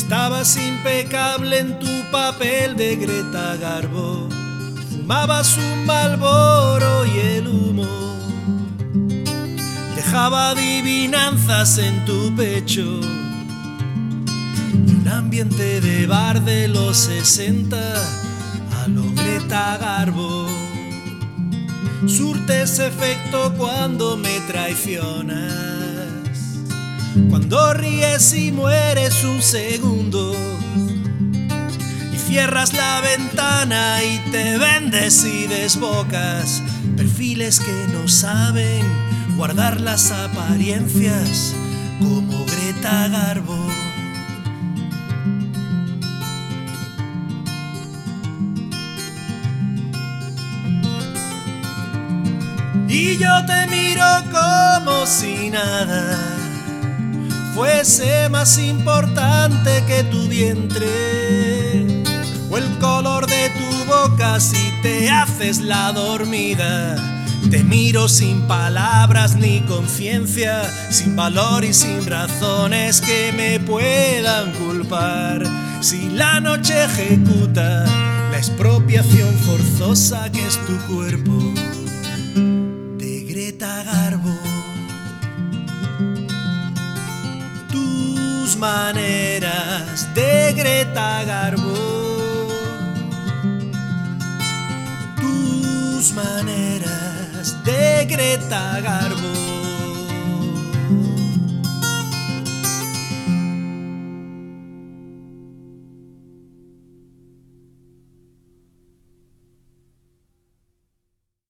Estabas impecable en tu papel de Greta Garbo. Fumabas un Marlboro y el humo dejaba adivinanzas en tu pecho. Un ambiente de bar de los 60 a lo Greta Garbo. Surtes efecto cuando me traicionas, cuando ríes y mueres un segundo y cierras la ventana y te vendes y desbocas. Perfiles que no saben guardar las apariencias como Greta Garbo. Y yo te miro como si nada fuese más importante que tu vientre o el color de tu boca si te haces la dormida. Te miro sin palabras ni conciencia, sin valor y sin razones que me puedan culpar. Si la noche ejecuta la expropiación forzosa que es tu cuerpo de Greta Garbo. Tus maneras de Greta Garbo. Tus maneras de Greta Garbo.